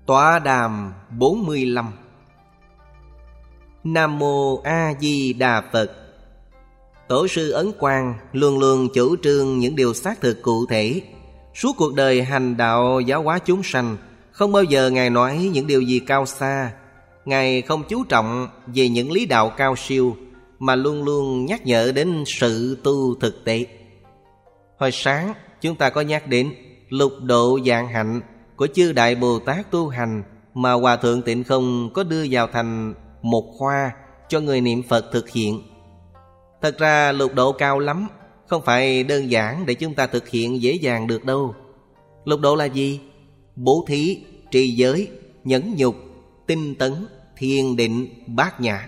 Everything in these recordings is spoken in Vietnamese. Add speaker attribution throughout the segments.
Speaker 1: Tọa đàm 45. Nam Mô A Di Đà Phật. Tổ sư Ấn Quang luôn luôn chủ trương những điều xác thực cụ thể. Suốt cuộc đời hành đạo giáo hóa chúng sanh, không bao giờ Ngài nói những điều gì cao xa. Ngài không chú trọng về những lý đạo cao siêu, mà luôn luôn nhắc nhở đến sự tu thực tế. Hồi sáng chúng ta có nhắc đến lục độ vạn hạnh của chư Đại Bồ Tát tu hành, mà Hòa Thượng Tịnh Không có đưa vào thành một khoa cho người niệm Phật thực hiện. Thật ra lục độ cao lắm, không phải đơn giản để chúng ta thực hiện dễ dàng được đâu. Lục độ là gì? Bố thí, trì giới, nhẫn nhục, tinh tấn, thiền định, bát nhã.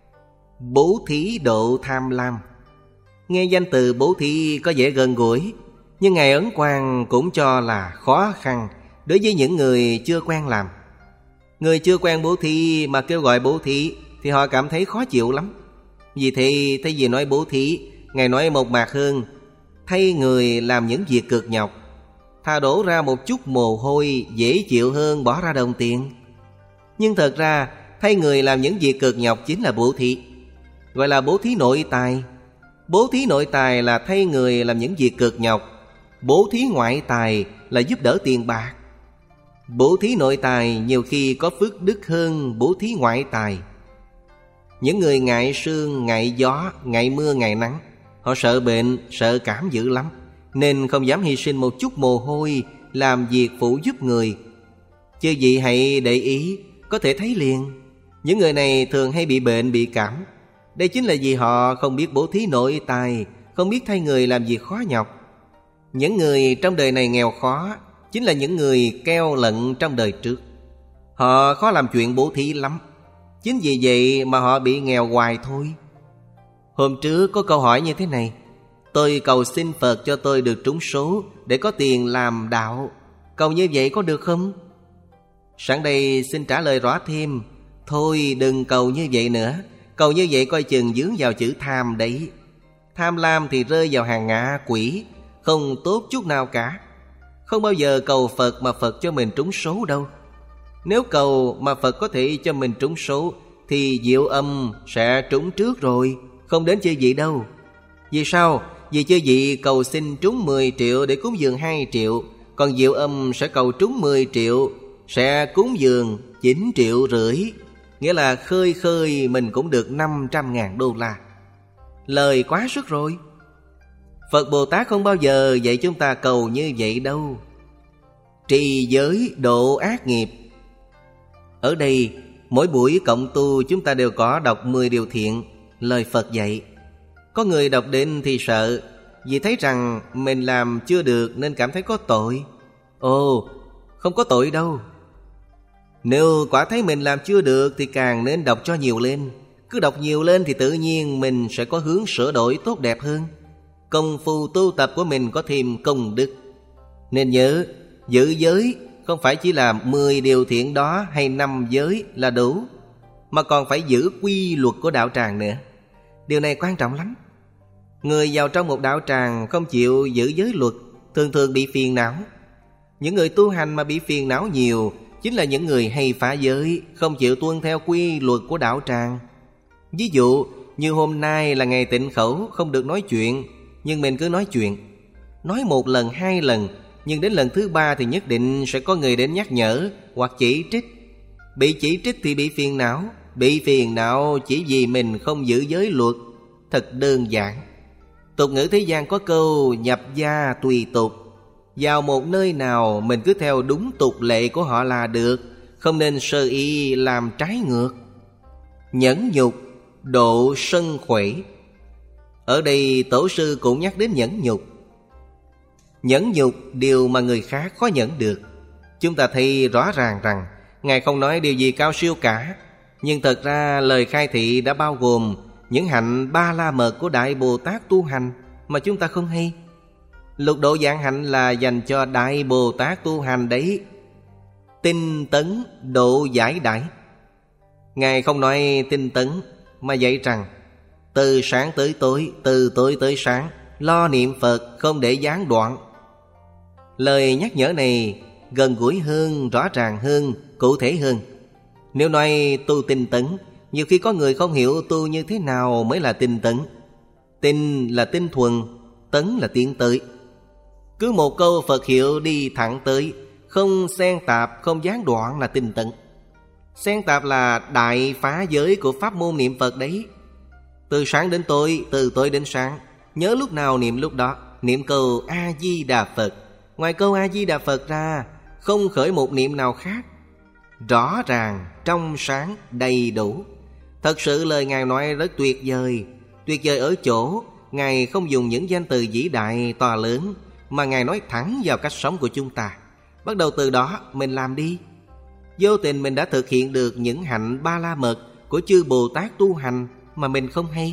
Speaker 1: Bố thí độ tham lam. Nghe danh từ bố thí có vẻ gần gũi, nhưng Ngài Ấn Quang cũng cho là khó khăn đối với những người chưa quen làm. Người chưa quen bố thí mà kêu gọi bố thí thì họ cảm thấy khó chịu lắm. Vì thế thay vì nói bố thí, Ngài nói một mạc hơn: thay người làm những việc cực nhọc, thà đổ ra một chút mồ hôi dễ chịu hơn bỏ ra đồng tiền. Nhưng thật ra thay người làm những việc cực nhọc chính là bố thí, gọi là bố thí nội tài. Bố thí nội tài là thay người làm những việc cực nhọc. Bố thí ngoại tài là giúp đỡ tiền bạc. Bố thí nội tài nhiều khi có phước đức hơn bố thí ngoại tài. Những người ngại sương, ngại gió, ngại mưa, ngại nắng, họ sợ bệnh, sợ cảm dữ lắm, nên không dám hy sinh một chút mồ hôi làm việc phụ giúp người. Chứ gì hãy để ý, có thể thấy liền những người này thường hay bị bệnh, bị cảm. Đây chính là vì họ không biết bố thí nội tài, không biết thay người làm việc khó nhọc. Những người trong đời này nghèo khó chính là những người keo lận trong đời trước. Họ khó làm chuyện bố thí lắm, chính vì vậy mà họ bị nghèo hoài thôi. Hôm trước có câu hỏi như thế này: tôi cầu xin Phật cho tôi được trúng số để có tiền làm đạo. Cầu như vậy có được không? Sẵn đây xin trả lời rõ thêm: thôi đừng cầu như vậy nữa. Cầu như vậy coi chừng dướng vào chữ tham đấy. Tham lam thì rơi vào hàng ngạ quỷ, không tốt chút nào cả. Không bao giờ cầu Phật mà Phật cho mình trúng số đâu. Nếu cầu mà Phật có thể cho mình trúng số thì Diệu Âm sẽ trúng trước rồi, không đến chư vị đâu. Vì sao? Vì chư vị cầu xin trúng 10 triệu để cúng dường 2 triệu, còn Diệu Âm sẽ cầu trúng 10 triệu, sẽ cúng dường 9,5 triệu. Nghĩa là khơi khơi mình cũng được 500.000 đô la. Lời quá sức rồi. Phật Bồ Tát không bao giờ dạy chúng ta cầu như vậy đâu. Trì giới độ ác nghiệp. Ở đây mỗi buổi cộng tu chúng ta đều có đọc 10 điều thiện, lời Phật dạy. Có người đọc đến thì sợ, vì thấy rằng mình làm chưa được nên cảm thấy có tội. Ồ, không có tội đâu. Nếu quả thấy mình làm chưa được thì càng nên đọc cho nhiều lên. Cứ đọc nhiều lên thì tự nhiên mình sẽ có hướng sửa đổi tốt đẹp hơn. Công phu tu tập của mình có thêm công đức. Nên nhớ, giữ giới không phải chỉ là 10 điều thiện đó hay 5 giới là đủ, mà còn phải giữ quy luật của đạo tràng nữa. Điều này quan trọng lắm. Người vào trong một đạo tràng không chịu giữ giới luật thường thường bị phiền não. Những người tu hành mà bị phiền não nhiều chính là những người hay phá giới, không chịu tuân theo quy luật của đạo tràng. Ví dụ như hôm nay là ngày tịnh khẩu, không được nói chuyện, nhưng mình cứ nói chuyện. Nói 1 lần 2 lần, nhưng đến lần thứ 3 thì nhất định sẽ có người đến nhắc nhở hoặc chỉ trích. Bị chỉ trích thì bị phiền não. Bị phiền não chỉ vì mình không giữ giới luật. Thật đơn giản. Tục ngữ thế gian có câu nhập gia tùy tục. Vào một nơi nào mình cứ theo đúng tục lệ của họ là được, không nên sơ ý làm trái ngược. Nhẫn nhục độ sân khuẩy. Ở đây tổ sư cũng nhắc đến nhẫn nhục. Nhẫn nhục điều mà người khác khó nhẫn được. Chúng ta thấy rõ ràng rằng Ngài không nói điều gì cao siêu cả, nhưng thật ra lời khai thị đã bao gồm những hạnh ba la mật của Đại Bồ Tát tu hành mà chúng ta không hay. Lục độ vạn hạnh là dành cho Đại Bồ Tát tu hành đấy. Tinh tấn độ giải đãi. Ngài không nói tinh tấn, mà dạy rằng từ sáng tới tối, từ tối tới sáng, lo niệm Phật không để gián đoạn. Lời nhắc nhở này gần gũi hơn, rõ ràng hơn, cụ thể hơn. Nếu nói tu tinh tấn, nhiều khi có người không hiểu tu như thế nào mới là tinh tấn. Tinh là tinh thuần, tấn là tiến tới. Cứ một câu Phật hiệu đi thẳng tới, không xen tạp, không gián đoạn là tinh tấn. Xen tạp là đại phá giới của pháp môn niệm Phật đấy. Từ sáng đến tối, từ tối đến sáng, nhớ lúc nào niệm lúc đó. Niệm câu A-di-đà Phật. Ngoài câu A-di-đà Phật ra, không khởi một niệm nào khác. Rõ ràng, trong sáng, đầy đủ. Thật sự lời Ngài nói rất tuyệt vời. Tuyệt vời ở chỗ Ngài không dùng những danh từ vĩ đại to lớn, mà Ngài nói thẳng vào cách sống của chúng ta. Bắt đầu từ đó mình làm đi. Vô tình mình đã thực hiện được những hạnh ba la mật của chư Bồ Tát tu hành mà mình không hay.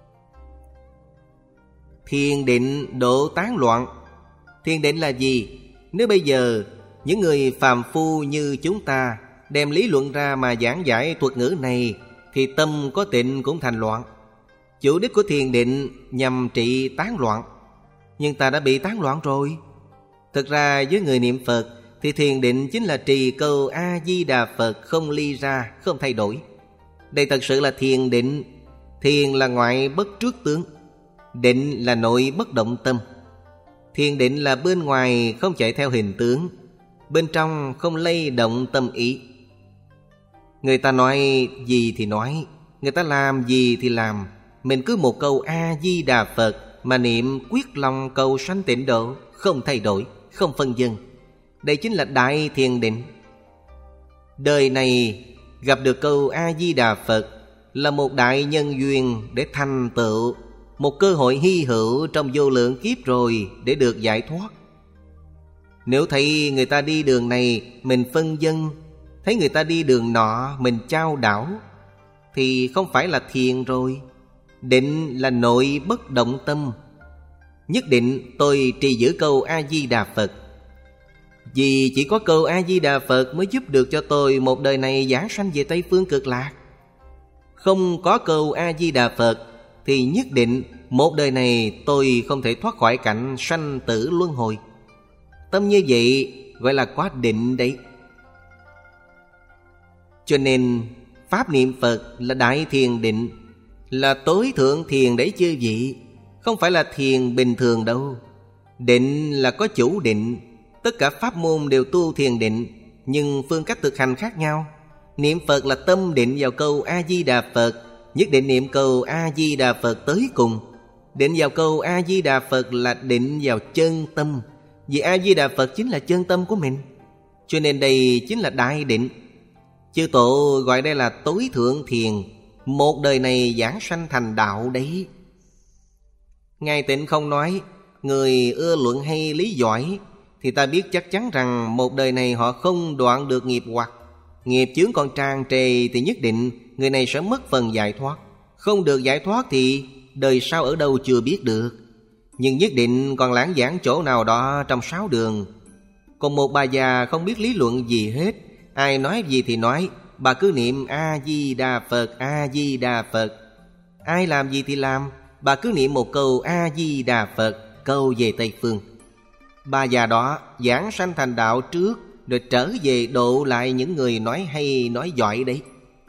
Speaker 1: Thiền định độ tán loạn. Thiền định là gì? Nếu bây giờ những người phàm phu như chúng ta đem lý luận ra mà giảng giải thuật ngữ này, thì tâm có tịnh cũng thành loạn. Chủ đích của thiền định nhằm trị tán loạn, nhưng ta đã bị tán loạn rồi. Thực ra với người niệm Phật thì thiền định chính là trì câu A-di-đà Phật không ly ra, không thay đổi. Đây thật sự là thiền định. Thiền là ngoại bất trước tướng, định là nội bất động tâm. Thiền định là bên ngoài không chạy theo hình tướng, bên trong không lay động tâm ý. Người ta nói gì thì nói, người ta làm gì thì làm, mình cứ một câu A-di-đà Phật mà niệm quyết lòng cầu sanh tịnh độ, không thay đổi, không phân vân. Đây chính là đại thiền định. Đời này gặp được câu A-di-đà Phật là một đại nhân duyên để thành tựu, một cơ hội hy hữu trong vô lượng kiếp rồi để được giải thoát. Nếu thấy người ta đi đường này mình phân vân, thấy người ta đi đường nọ mình chao đảo, thì không phải là thiền rồi. Định là nội bất động tâm. Nhất định tôi trì giữ câu A-di-đà Phật, vì chỉ có câu A-di-đà Phật mới giúp được cho tôi một đời này giảng sanh về Tây Phương Cực Lạc. Không có câu A-di-đà Phật thì nhất định một đời này tôi không thể thoát khỏi cảnh sanh tử luân hồi. Tâm như vậy gọi là có định đấy. Cho nên pháp niệm Phật là đại thiền định, là tối thượng thiền đấy chư vị. Không phải là thiền bình thường đâu. Định là có chủ định. Tất cả pháp môn đều tu thiền định, nhưng phương cách thực hành khác nhau. Niệm Phật là tâm định vào câu A-di-đà Phật, nhất định niệm câu A-di-đà Phật tới cùng. Định vào câu A-di-đà Phật là định vào chân tâm, vì A-di-đà Phật chính là chân tâm của mình. Cho nên đây chính là đại định. Chư Tổ gọi đây là tối thượng thiền, một đời này giảng sanh thành đạo đấy. Ngài Tịnh không nói, người ưa luận hay lý giỏi, thì ta biết chắc chắn rằng một đời này họ không đoạn được nghiệp hoặc. Nghiệp chướng còn tràn trề thì nhất định người này sẽ mất phần giải thoát. Không được giải thoát thì đời sau ở đâu chưa biết được, nhưng nhất định còn lãng giảng chỗ nào đó trong 6 đường. Còn một bà già không biết lý luận gì hết, ai nói gì thì nói, bà cứ niệm A-di-đà Phật, A-di-đà Phật. Ai làm gì thì làm, bà cứ niệm một câu A-di-đà Phật, câu về Tây Phương. Bà già đó giảng sanh thành đạo trước, rồi trở về độ lại những người nói hay nói giỏi đấy.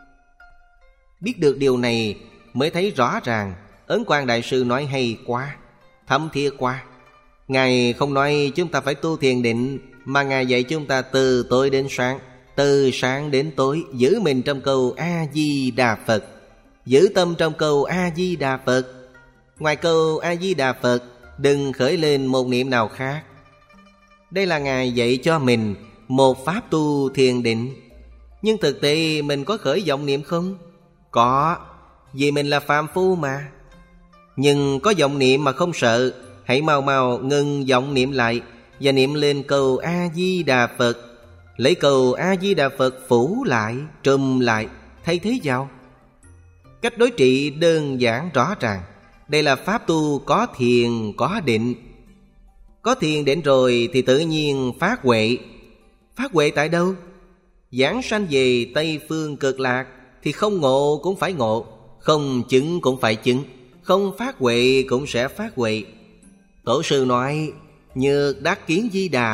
Speaker 1: Biết được điều này mới thấy rõ ràng Ấn Quang Đại Sư nói hay quá, thâm thiê quá. Ngài không nói chúng ta phải tu thiền định, mà Ngài dạy chúng ta từ tối đến sáng, từ sáng đến tối giữ mình trong câu A-di-đà Phật, giữ tâm trong câu A-di-đà Phật. Ngoài câu A-di-đà Phật đừng khởi lên một niệm nào khác. Đây là Ngài dạy cho mình một pháp tu thiền định. Nhưng thực tế mình có khởi vọng niệm không? Có, vì mình là phàm phu mà. Nhưng có vọng niệm mà không sợ, hãy mau mau ngừng vọng niệm lại và niệm lên câu A-di-đà Phật. Lấy câu A-di-đà Phật phủ lại, trùm lại, thay thế vào. Cách đối trị đơn giản rõ ràng. Đây là pháp tu có thiền, có định. Có thiền định rồi thì tự nhiên phát huệ. Phát huệ tại đâu? Giảng sanh về Tây Phương Cực Lạc thì không ngộ cũng phải ngộ, không chứng cũng phải chứng, không phát huệ cũng sẽ phát huệ. Tổ sư nói: nhược đắc kiến Di Đà,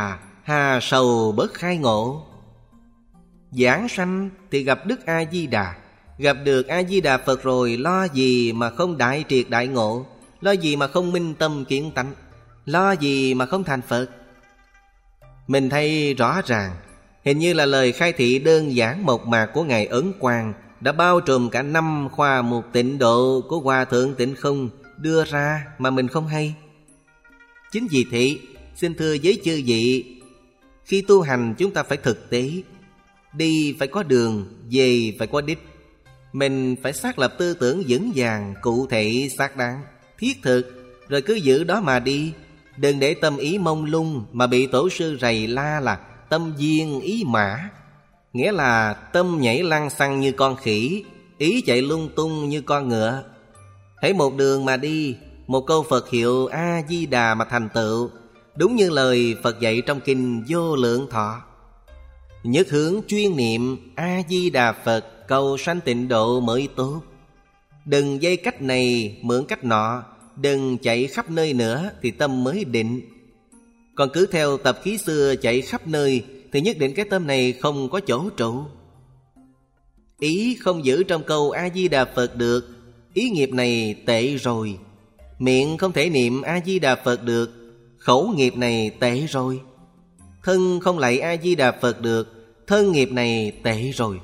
Speaker 1: hà sầu bớt khai ngộ. Giảng sanh thì gặp Đức A-di-đà. Gặp được A-di-đà Phật rồi, lo gì mà không đại triệt đại ngộ, lo gì mà không minh tâm kiến tánh, lo gì mà không thành Phật. Mình thấy rõ ràng, hình như là lời khai thị đơn giản mộc mạc của Ngài Ấn Quang đã bao trùm cả 5 khoa mục tịnh độ của Hòa Thượng Tịnh Không đưa ra mà mình không hay. Chính vì thế, xin thưa với chư vị, khi tu hành chúng ta phải thực tế. Đi phải có đường, về phải có đích. Mình phải xác lập tư tưởng vững vàng, cụ thể, xác đáng, thiết thực, rồi cứ giữ đó mà đi. Đừng để tâm ý mông lung mà bị tổ sư rầy la là tâm viên ý mã. Nghĩa là tâm nhảy lăng xăng như con khỉ, ý chạy lung tung như con ngựa. Hãy một đường mà đi, một câu Phật hiệu A-di-đà mà thành tựu, đúng như lời Phật dạy trong kinh Vô Lượng Thọ. Nhất hướng chuyên niệm A-di-đà Phật, cầu sanh tịnh độ mới tốt. Đừng dây cách này mượn cách nọ, đừng chạy khắp nơi nữa thì tâm mới định. Còn cứ theo tập khí xưa chạy khắp nơi thì nhất định cái tâm này không có chỗ trụ. Ý không giữ trong câu A-di-đà Phật được, ý nghiệp này tệ rồi. Miệng không thể niệm A-di-đà Phật được, khẩu nghiệp này tệ rồi. Thân không lạy A-di-đà Phật được, thân nghiệp này tệ rồi.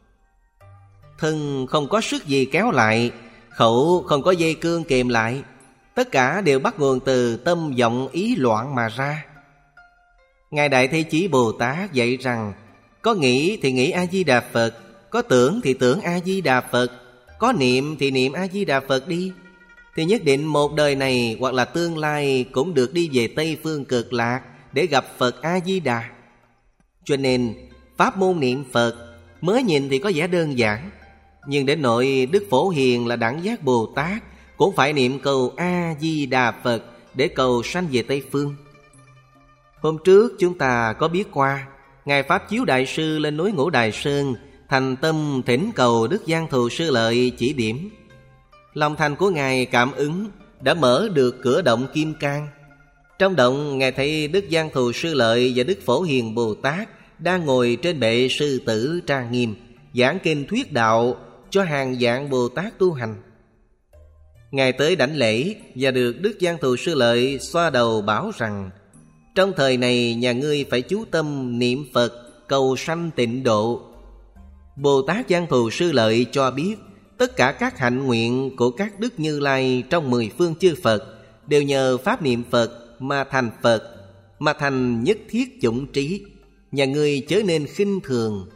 Speaker 1: Thân không có sức gì kéo lại, khẩu không có dây cương kềm lại. Tất cả đều bắt nguồn từ tâm vọng ý loạn mà ra. Ngài Đại Thế Chí Bồ Tát dạy rằng, có nghĩ thì nghĩ A-di-đà Phật, có tưởng thì tưởng A-di-đà Phật, có niệm thì niệm A-di-đà Phật đi, thì nhất định một đời này hoặc là tương lai cũng được đi về Tây Phương Cực Lạc để gặp Phật A-di-đà. Cho nên pháp môn niệm Phật mới nhìn thì có vẻ đơn giản, nhưng đến nỗi Đức Phổ Hiền là Đẳng Giác Bồ Tát cũng phải niệm câu A-di-đà Phật để cầu sanh về Tây Phương. Hôm trước chúng ta có biết qua, Ngài Pháp Chiếu Đại Sư lên núi Ngũ Đài Sơn thành tâm thỉnh cầu Đức Giang Thù Sư Lợi chỉ điểm. Lòng thành của Ngài cảm ứng đã mở được cửa động Kim Cang. Trong động Ngài thấy Đức Giang Thù Sư Lợi và Đức Phổ Hiền Bồ Tát đang ngồi trên bệ sư tử trang nghiêm, giảng kinh thuyết đạo cho hàng vạn Bồ Tát tu hành. Ngài tới đảnh lễ và được Đức Giang Thù Sư Lợi xoa đầu bảo rằng, trong thời này nhà ngươi phải chú tâm niệm Phật, cầu sanh tịnh độ. Bồ Tát Giang Thù Sư Lợi cho biết, tất cả các hạnh nguyện của các Đức Như Lai trong 10 phương chư Phật đều nhờ pháp niệm Phật mà thành Phật, mà thành nhất thiết chủng trí. Nhà ngươi chớ nên khinh thường.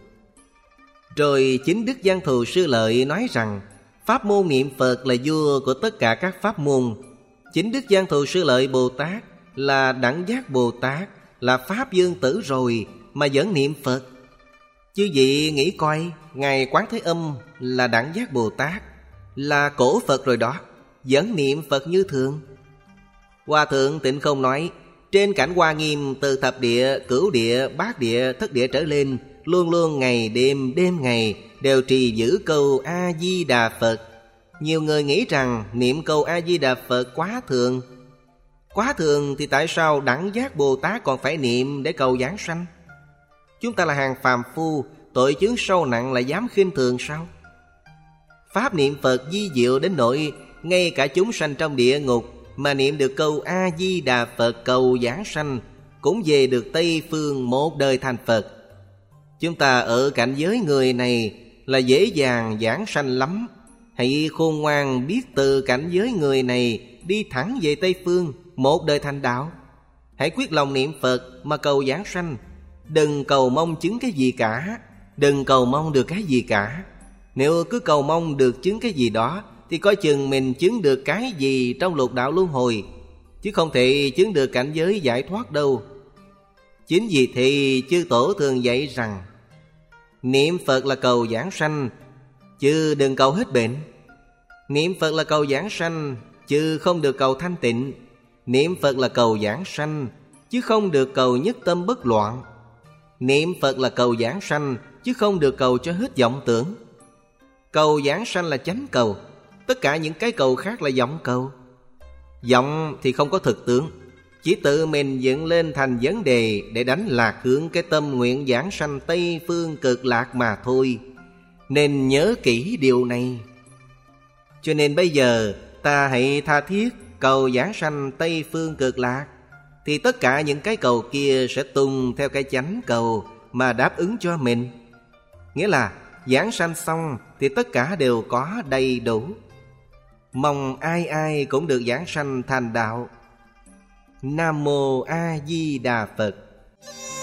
Speaker 1: Rồi chính Đức Giang Thù Sư Lợi nói rằng, pháp môn niệm Phật là vua của tất cả các pháp môn. Chính Đức Giang Thù Sư Lợi Bồ Tát là Đẳng Giác Bồ Tát, là Pháp Dương Tử rồi mà vẫn niệm Phật. Chư vị nghĩ coi, Ngài Quán Thế Âm là Đẳng Giác Bồ Tát, là cổ Phật rồi đó, vẫn niệm Phật như thường. Hòa Thượng Tịnh Không nói, trên cảnh Hoa Nghiêm từ thập địa, cửu địa, bát địa, thất địa trở lên, luôn luôn ngày đêm, đêm ngày đều trì giữ câu A-di-đà Phật. Nhiều người nghĩ rằng niệm câu A-di-đà Phật quá thường. Quá thường thì tại sao Đẳng Giác Bồ Tát còn phải niệm để cầu giảng sanh? Chúng ta là hàng phàm phu, tội chướng sâu nặng lại dám khinh thường sao? Pháp niệm Phật di diệu đến nỗi ngay cả chúng sanh trong địa ngục mà niệm được câu A-di-đà Phật cầu giảng sanh cũng về được Tây Phương một đời thành Phật. Chúng ta ở cảnh giới người này là dễ dàng giảng sanh lắm. Hãy khôn ngoan biết từ cảnh giới người này đi thẳng về Tây Phương một đời thành đạo. Hãy quyết lòng niệm Phật mà cầu giảng sanh. Đừng cầu mong chứng cái gì cả, đừng cầu mong được cái gì cả. Nếu cứ cầu mong được chứng cái gì đó thì coi chừng mình chứng được cái gì trong lục đạo luân hồi, chứ không thể chứng được cảnh giới giải thoát đâu. Chính vì thế chư tổ thường dạy rằng, niệm Phật là cầu giảng sanh, chứ đừng cầu hết bệnh. Niệm Phật là cầu giảng sanh, chứ không được cầu thanh tịnh. Niệm Phật là cầu giảng sanh, chứ không được cầu nhất tâm bất loạn. Niệm Phật là cầu giảng sanh, chứ không được cầu cho hết vọng tưởng. Cầu giảng sanh là chánh cầu, tất cả những cái cầu khác là vọng cầu. Vọng thì không có thực tướng, chỉ tự mình dựng lên thành vấn đề để đánh lạc hướng cái tâm nguyện giảng sanh Tây Phương Cực Lạc mà thôi. Nên nhớ kỹ điều này. Cho nên bây giờ ta hãy tha thiết cầu giảng sanh Tây Phương Cực Lạc, thì tất cả những cái cầu kia sẽ tung theo cái chánh cầu mà đáp ứng cho mình. Nghĩa là giảng sanh xong thì tất cả đều có đầy đủ. Mong ai ai cũng được giảng sanh thành đạo. Nam Mô A Di Đà Phật.